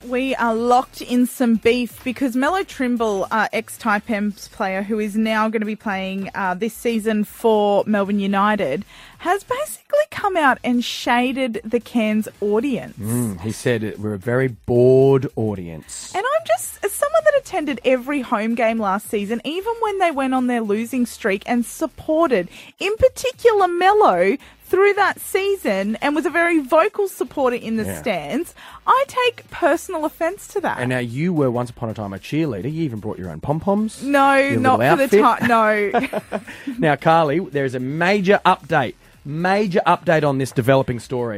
We are locked in some beef because Mello Trimble, ex-Taipans player who is now going to be playing this season for Melbourne United, has basically come out and shaded the Cairns audience. He said we're a very bored audience. And I'm just, as someone that attended every home game last season, even when they went on their losing streak and supported, in particular Mello, through that season and was a very vocal supporter in the stands, I take personal offence to that. And now you were once upon a time a cheerleader. You even brought your own pom-poms. No, not for the time. No. Now, Carly, there is a major update on this developing story.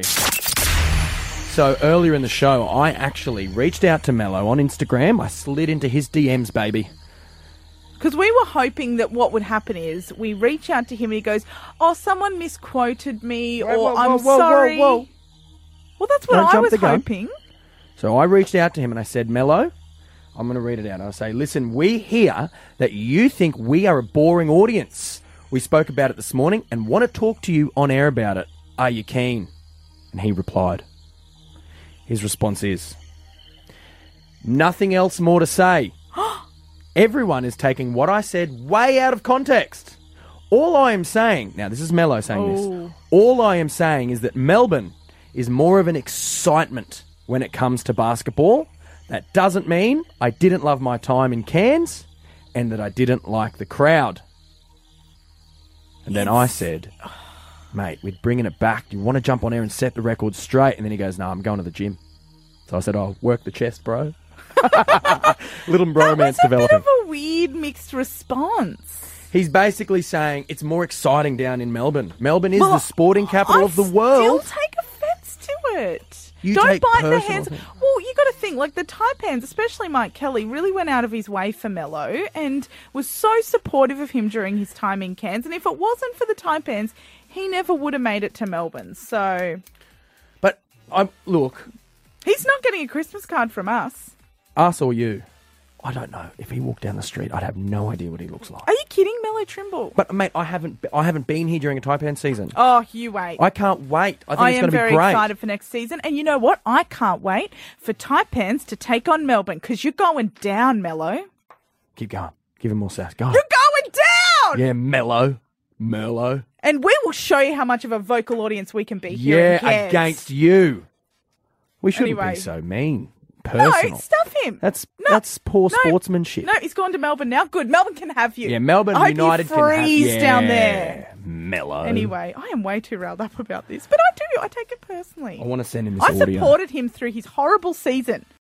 So earlier in the show, I actually reached out to Mello on Instagram. I slid into his DMs, baby. Because we were hoping that what would happen is we reach out to him and he goes, oh, someone misquoted me, I'm sorry. Whoa. Well, that's what I was hoping. So I reached out to him and I said, Mello, I'm going to read it out. I'll say, listen, we hear that you think we are a boring audience. We spoke about it this morning and want to talk to you on air about it. Are you keen? And he replied. His response is, nothing else more to say. Everyone is taking what I said way out of context. All I am saying, now this is Mello saying this, all I am saying is that Melbourne is more of an excitement when it comes to basketball. That doesn't mean I didn't love my time in Cairns and that I didn't like the crowd. And then I said, mate, we're bringing it back. You want to jump on air and set the record straight? And then he goes, no, I'm going to the gym. So I said, oh, work the chest, bro. Little bromance developing. That was a bit of a weird mixed response. He's basically saying it's more exciting down in Melbourne. Melbourne is the sporting capital of the world. I still take offence to it. You Don't take bite the personal hands. things. Well, you got to think, like the Taipans, especially Mike Kelly, really went out of his way for Mello and was so supportive of him during his time in Cairns. And if it wasn't for the Taipans, he never would have made it to Melbourne. So, But look, he's not getting a Christmas card from us. us or you, I don't know. If he walked down the street, I'd have no idea what he looks like. Are you kidding, Mello Trimble? But mate, I haven't been here during a Taipan season. Oh, you wait. I can't wait. I think it's going to be great. I am very excited for next season. And you know what? I can't wait for Taipans to take on Melbourne because you're going down, Mello. Keep going. Give him more sass. Go on. You're going down! Yeah, Mello. And we will show you how much of a vocal audience we can be here in Cairns. Against you. We shouldn't Anyway. be so mean. Personal. No, stuff him. That's poor sportsmanship. No, he's gone to Melbourne now. Good. Melbourne can have you. Yeah, Melbourne I United hope you freeze can have down there. Mello. Anyway, I am way too riled up about this, but I take it personally. I want to send him this I audio. supported him through his horrible season